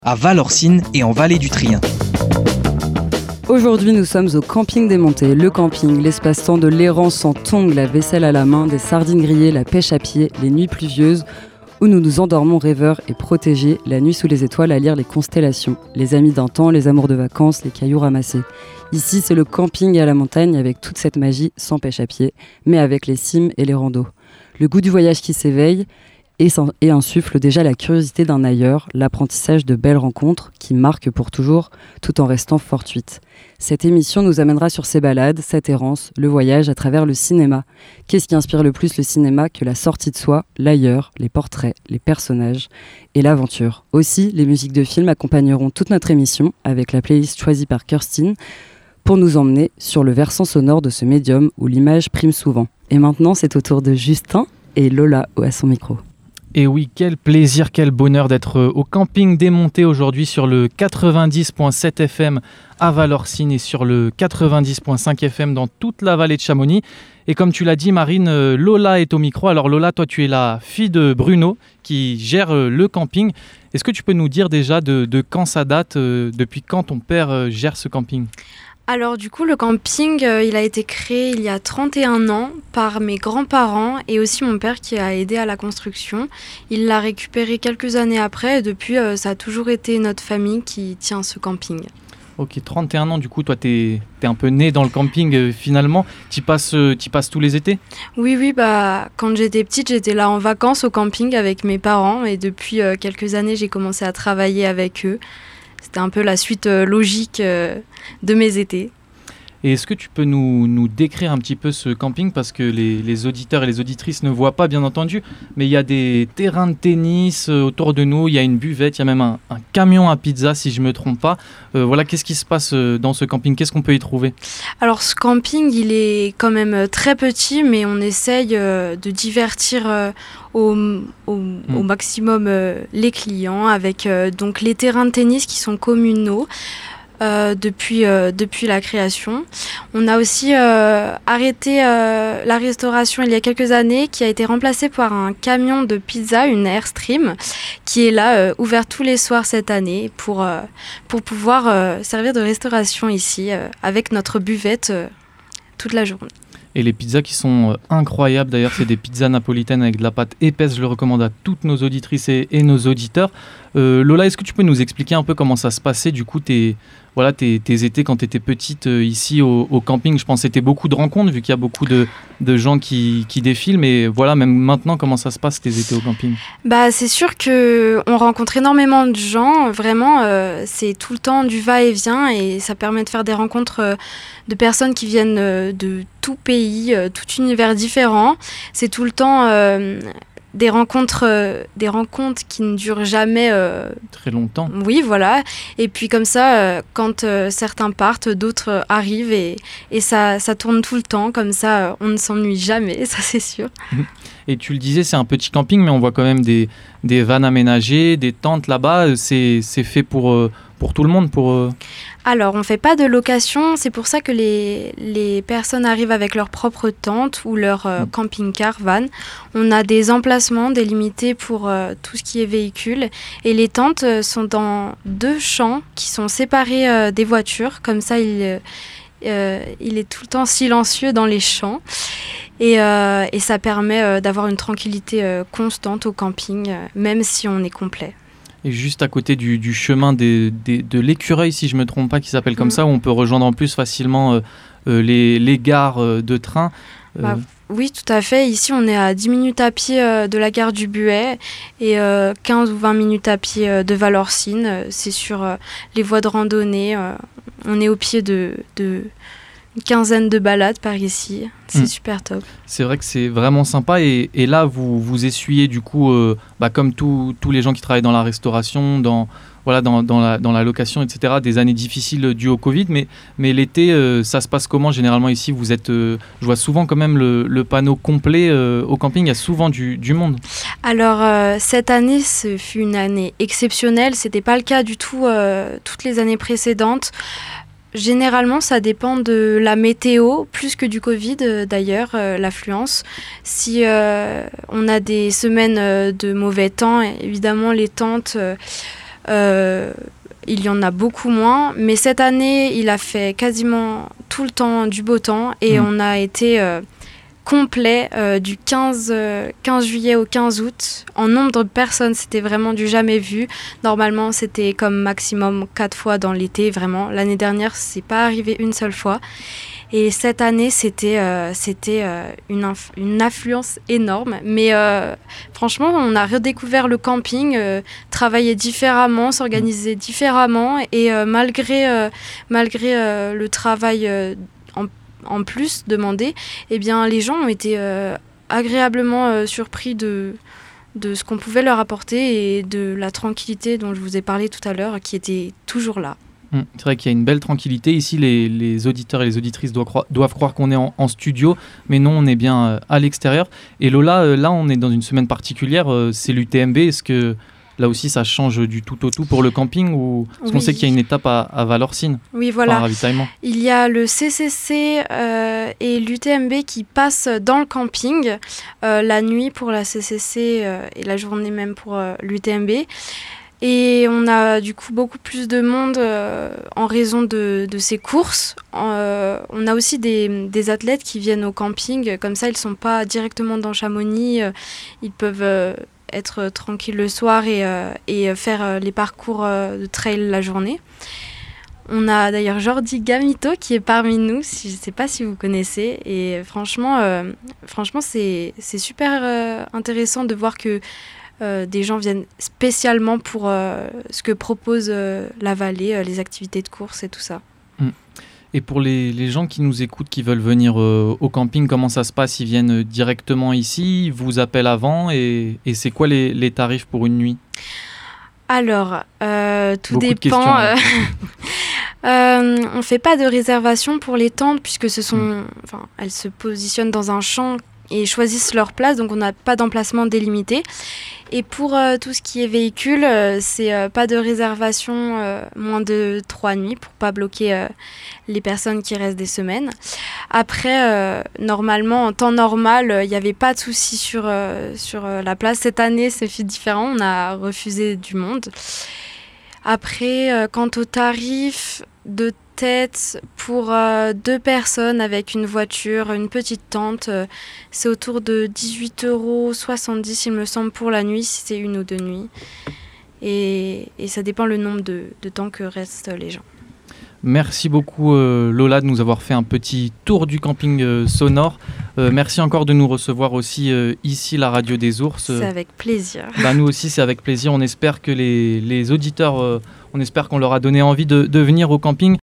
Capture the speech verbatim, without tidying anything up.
à Valorcine et en Vallée du Trien. Aujourd'hui, nous sommes au camping des Montées. Le camping, l'espace-temps de l'errance sans tongs, la vaisselle à la main, des sardines grillées, la pêche à pied, les nuits pluvieuses, où nous nous endormons rêveurs et protégés, la nuit sous les étoiles à lire les constellations, les amis d'un temps, les amours de vacances, les cailloux ramassés. Ici, c'est le camping à la montagne avec toute cette magie sans pêche à pied, mais avec les cimes et les randos. Le goût du voyage qui s'éveille et, et insuffle déjà la curiosité d'un ailleurs, l'apprentissage de belles rencontres qui marquent pour toujours tout en restant fortuites. Cette émission nous amènera sur ces balades, cette errance, le voyage à travers le cinéma. Qu'est-ce qui inspire le plus le cinéma que la sortie de soi, l'ailleurs, les portraits, les personnages et l'aventure. Aussi, les musiques de films accompagneront toute notre émission avec la playlist choisie par Kirstine pour nous emmener sur le versant sonore de ce médium où l'image prime souvent. Et maintenant, c'est au tour de Justin et Lola à son micro. Et oui, quel plaisir, quel bonheur d'être au camping des Montées aujourd'hui sur le quatre-vingt-dix virgule sept F M à Valorcine et sur le quatre-vingt-dix virgule cinq F M dans toute la vallée de Chamonix. Et comme tu l'as dit Marine, Lola est au micro. Alors Lola, toi tu es la fille de Bruno qui gère le camping. Est-ce que tu peux nous dire déjà de, de quand ça date, depuis quand ton père gère ce camping ? Alors du coup, le camping, euh, il a été créé il y a trente et un ans par mes grands-parents et aussi mon père qui a aidé à la construction. Il l'a récupéré quelques années après et depuis, euh, ça a toujours été notre famille qui tient ce camping. Ok, trente et un ans, du coup, toi, t'es, t'es un peu né dans le camping euh, finalement. Tu passes, euh, t'y passes tous les étés ? Oui, oui, bah, quand j'étais petite, j'étais là en vacances au camping avec mes parents et depuis euh, quelques années, j'ai commencé à travailler avec eux. C'était un peu la suite euh, logique euh, de mes étés. Et est-ce que tu peux nous, nous décrire un petit peu ce camping ? Parce que les, les auditeurs et les auditrices ne voient pas, bien entendu, mais il y a des terrains de tennis euh, autour de nous, il y a une buvette, il y a même un, un camion à pizza, si je ne me trompe pas. Euh, voilà, qu'est-ce qui se passe euh, dans ce camping ? Qu'est-ce qu'on peut y trouver ? Alors, ce camping, il est quand même très petit, mais on essaye euh, de divertir euh, au, au, mmh. au maximum euh, les clients avec euh, donc les terrains de tennis qui sont communaux. Euh, depuis, euh, depuis la création. On a aussi euh, arrêté euh, la restauration il y a quelques années qui a été remplacée par un camion de pizza, une Airstream, qui est là, euh, ouvert tous les soirs cette année pour, euh, pour pouvoir euh, servir de restauration ici euh, avec notre buvette euh, toute la journée. Et les pizzas qui sont incroyables, d'ailleurs c'est des pizzas napolitaines avec de la pâte épaisse, je le recommande à toutes nos auditrices et, et nos auditeurs. Euh, Lola, est-ce que tu peux nous expliquer un peu comment ça se passait du coup tes, voilà, tes, tes étés quand tu étais petite euh, ici au, au camping ? Je pense que c'était beaucoup de rencontres vu qu'il y a beaucoup de, de gens qui, qui défilent, mais voilà, même maintenant comment ça se passe tes étés au camping ? Bah, c'est sûr qu'on rencontre énormément de gens, vraiment euh, c'est tout le temps du va-et-vient et ça permet de faire des rencontres euh, de personnes qui viennent euh, de tout pays, euh, tout univers différent. C'est tout le temps euh, des rencontres, euh, des rencontres qui ne durent jamais. Euh, Très longtemps. Oui, voilà. Et puis comme ça, euh, quand euh, certains partent, d'autres euh, arrivent et, et ça, ça tourne tout le temps. Comme ça, euh, on ne s'ennuie jamais, ça c'est sûr. Et tu le disais, c'est un petit camping, mais on voit quand même des, des vannes aménagées, des tentes là-bas. C'est, c'est fait pour, euh, pour tout le monde pour, euh... Alors, on ne fait pas de location. C'est pour ça que les, les personnes arrivent avec leur propre tente ou leur euh, camping-car, van. On a des emplacements délimités pour euh, tout ce qui est véhicule. Et les tentes euh, sont dans deux champs qui sont séparés euh, des voitures. Comme ça, il, euh, il est tout le temps silencieux dans les champs. Et, euh, et ça permet euh, d'avoir une tranquillité euh, constante au camping, euh, même si on est complet. Et juste à côté du, du chemin des, des, de l'écureuil, si je ne me trompe pas, qui s'appelle comme mmh. ça, où on peut rejoindre en plus facilement euh, euh, les, les gares euh, de train. Euh... Bah, oui, tout à fait. Ici, on est à dix minutes à pied euh, de la gare du Buet et euh, quinze ou vingt minutes à pied euh, de Valorcine. C'est sur euh, les voies de randonnée. Euh, on est au pied de... de une quinzaine de balades par ici, c'est mmh. super top. C'est vrai que c'est vraiment sympa et, et là vous, vous essuyez du coup, euh, bah, comme tous les gens qui travaillent dans la restauration, dans, voilà, dans, dans, la, dans la location, et cetera, des années difficiles dues au Covid, mais, mais l'été, euh, ça se passe comment généralement ici vous êtes, euh, je vois souvent quand même le, le panneau complet euh, au camping, il y a souvent du, du monde. Alors euh, cette année, ce fut une année exceptionnelle, ce n'était pas le cas du tout euh, toutes les années précédentes. Généralement, ça dépend de la météo, plus que du Covid euh, d'ailleurs, euh, l'affluence. Si euh, on a des semaines euh, de mauvais temps, évidemment, les tentes euh, Euh, il y en a beaucoup moins, mais cette année, il a fait quasiment tout le temps du beau temps et mmh. on a été euh, complet euh, du quinze juillet au quinze août. En nombre de personnes, c'était vraiment du jamais vu. Normalement, c'était comme maximum quatre fois dans l'été, vraiment. L'année dernière, c'est pas arrivé une seule fois. Et cette année, c'était, euh, c'était euh, une, inf- une affluence énorme. Mais euh, franchement, on a redécouvert le camping, euh, travailler différemment, s'organiser différemment. Et euh, malgré, euh, malgré euh, le travail euh, en, en plus demandé, eh bien, les gens ont été euh, agréablement euh, surpris de, de ce qu'on pouvait leur apporter et de la tranquillité dont je vous ai parlé tout à l'heure, qui était toujours là. C'est vrai qu'il y a une belle tranquillité. Ici, les, les auditeurs et les auditrices doivent croire, doivent croire qu'on est en, en studio, mais non, on est bien euh, à l'extérieur. Et Lola, euh, là, on est dans une semaine particulière, euh, c'est l'U T M B. Est-ce que là aussi, ça change du tout au tout pour le camping ou... Parce oui. qu'on sait qu'il y a une étape à, à Valorcine. Oui, voilà. Enfin, ravitaillement. Il y a le C C C euh, et l'U T M B qui passent dans le camping, euh, la nuit pour la C C C euh, et la journée même pour euh, l'U T M B. Et on a du coup beaucoup plus de monde euh, en raison de, de ces courses. Euh, on a aussi des, des athlètes qui viennent au camping, comme ça ils ne sont pas directement dans Chamonix, euh, ils peuvent euh, être tranquilles le soir et, euh, et faire euh, les parcours euh, de trail la journée. On a d'ailleurs Jordi Gamito qui est parmi nous, si, je ne sais pas si vous connaissez. Et franchement, euh, franchement c'est, c'est super euh, intéressant de voir que Euh, des gens viennent spécialement pour euh, ce que propose euh, la vallée, euh, les activités de course et tout ça. Et pour les, les gens qui nous écoutent, qui veulent venir euh, au camping, comment ça se passe? Ils viennent directement ici, ils vous appellent avant et, et c'est quoi les, les tarifs pour une nuit? Alors, euh, tout Beaucoup dépend. De questions, euh, euh, on ne fait pas de réservation pour les tentes puisque ce sont, mmh. enfin, elles se positionnent dans un champ et choisissent leur place, donc on n'a pas d'emplacement délimité. Et pour euh, tout ce qui est véhicule, euh, c'est euh, pas de réservation euh, moins de trois nuits pour pas bloquer euh, les personnes qui restent des semaines. Après, euh, normalement, en temps normal, il euh, n'y avait pas de souci sur, euh, sur euh, la place. Cette année, c'est fait différent, on a refusé du monde. Après, euh, quant au tarif de tête pour euh, deux personnes avec une voiture, une petite tente, euh, c'est autour de dix-huit euros soixante-dix il me semble pour la nuit si c'est une ou deux nuits. Et, et ça dépend le nombre de, de temps que restent les gens. Merci beaucoup euh, Lola de nous avoir fait un petit tour du camping euh, sonore. Euh, merci encore de nous recevoir aussi euh, ici, la radio des ours. C'est avec plaisir. Bah, nous aussi, c'est avec plaisir. On espère que les, les auditeurs, euh, on espère qu'on leur a donné envie de, de venir au camping.